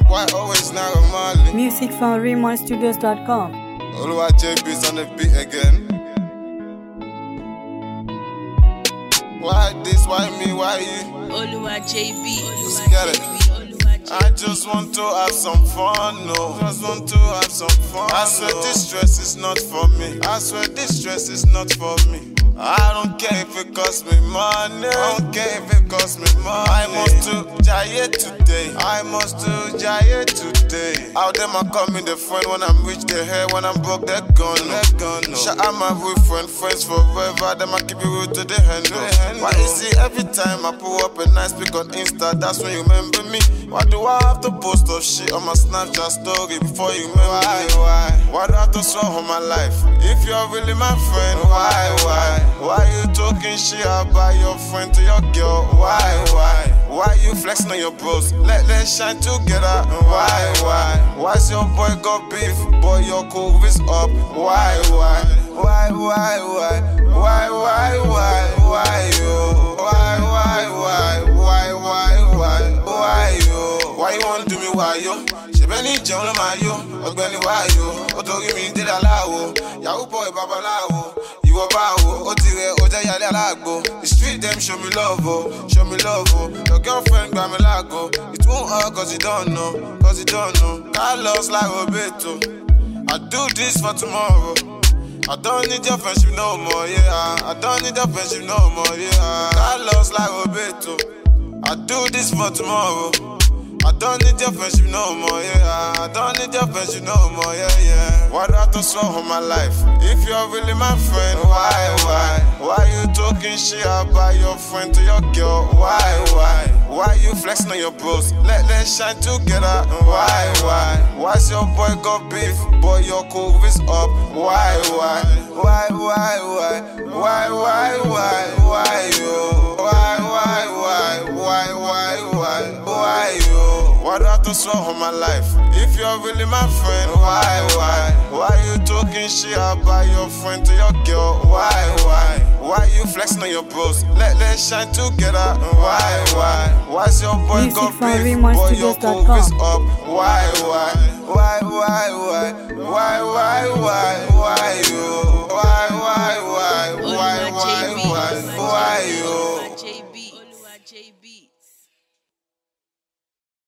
Why always Naira Marley? Music from RaymonStudios.com. Oluwa JB's on the beat again. Why this, why me, why you? Oluwa JB. Let's get it. I just want to have some fun, no. Just want to have some fun. I swear this stress is not for me. I swear this stress is not for me. I don't care if it costs me money. I don't care if it costs me money. I must do Jaye today. I must do Jaye today. Out them I call me the friend when I'm rich, they hair when I'm broke, they're gone. No. Shout out my real friend, friends forever. Them I keep it real to the handle. Why you see every time I pull up a nice pic on Insta, that's when you remember me. Why do I have to post up shit on my Snapchat story before you remember me? Why do I have to swear on my life? If you're really my friend, why? Why you talking shit about your friend to your girl? Why you flexing on your bros? Let's shine together. Why's your boy got beef? Boy, your cool is up. Why you? Why you wanna do me why yo? Shebeni jẹun ma yo, ọ̀gbẹ́ni why yo? Ó torí mi dé láwo, Yahoo boy babaláwo. Ìwọ báwo, ó ti rẹ̀ ó jẹ́ yálé alágbo. The street them show me love oh. Your girlfriend gbà mí láago. It won't hurt cause you don't know. Carlos like Roberto. I do this for tomorrow. I don't need your friendship no more, yeah. I don't need your friendship no more, yeah. Carlos like Roberto. I do this for tomorrow. I don't need your friendship no more, yeah. I don't need your friendship no more, yeah. Why do I have to swear on my life? If you're really my friend, why you talking shit about your friend to your girl? Why you flexing on your bros? Let's shine together. Why's your boy got beef? Boy, your cool is up. Why you? Why do I have to swear on my life? If you're really my friend, why you talking shit about your friend to your girl? Why you flexing on your bros? Let's shine together. Why's your boy Music got from beef? Boy, your cool is RaymonStudios.com. up. Why?